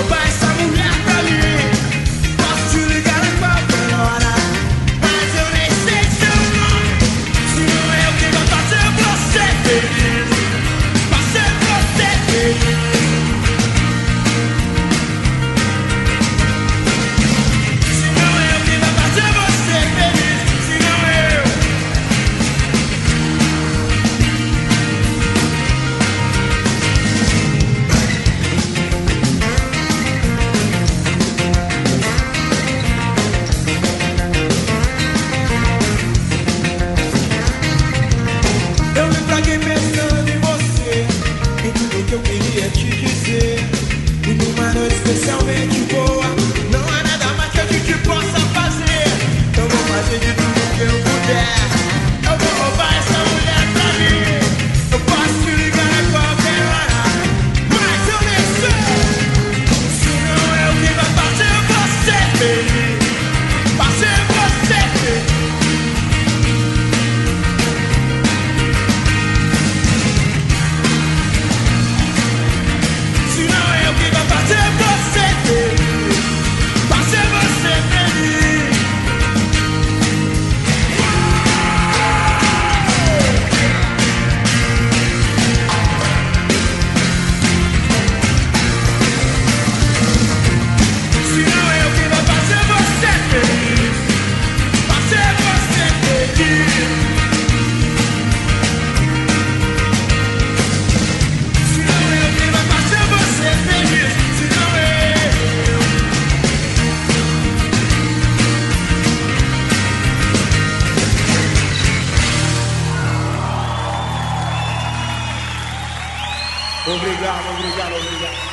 roubar essa mulher pra mim. Posso te ligar a qualquer hora, mas eu nem sei seu nome. Se não é eu quem vai fazer você feliz, fazer você feliz. Se não é eu quem vai fazer você feliz, se não eu. Eu me traguei pensando em você, em tudo que eu queria te dizer. E numa noite especialmente boa, não há nada mais que a gente possa fazer. Eu vou fazer de tudo que eu puder. Eu vou roubar essa mulher pra mim. Eu posso te ligar a qualquer hora, mas eu nem sei. Se não é o que vai fazer você feliz, fazer você feliz. Se não é o que vai fazer você feliz, fazer você feliz. Se não é o que vai fazer você feliz, fazer você feliz. Se não é o que vai fazer você feliz, se não é eu. Obrigado, obrigado, obrigado.